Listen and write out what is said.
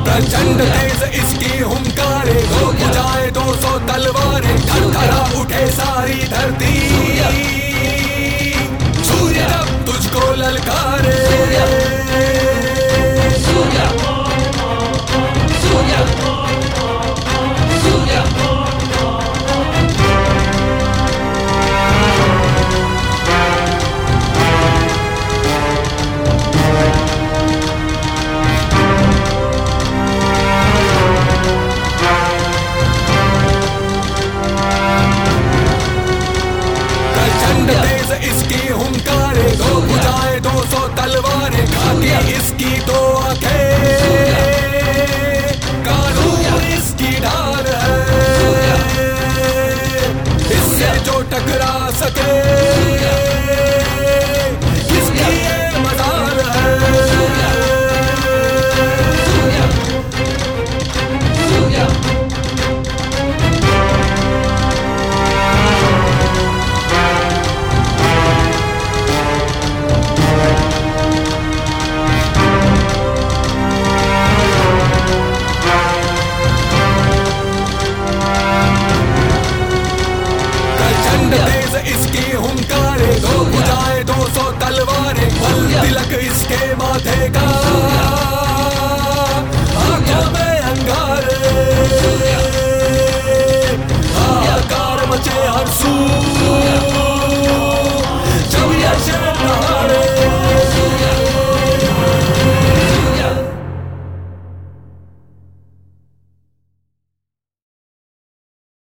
प्रचंड तेज इसकी हुंकारे, दो भुजाएं 200 तलवारें, थरथरा उठे सारी धरती। सूर्य जब तुझको ललकारे, तेज इसकी हुंकारे, दो भुजाएं 200 तलवारें, खाकी इसकी दो आंखें, कानून इसकी ढाल है, इससे जो टकरा सके इसकी ये मजाल है। तेज इसकी हुंकारे, दो भुजाएं 200 तलवारें, बल तिलक इसके माथे का, आंखों में अंगारे, हाहाकार मचे हर सू।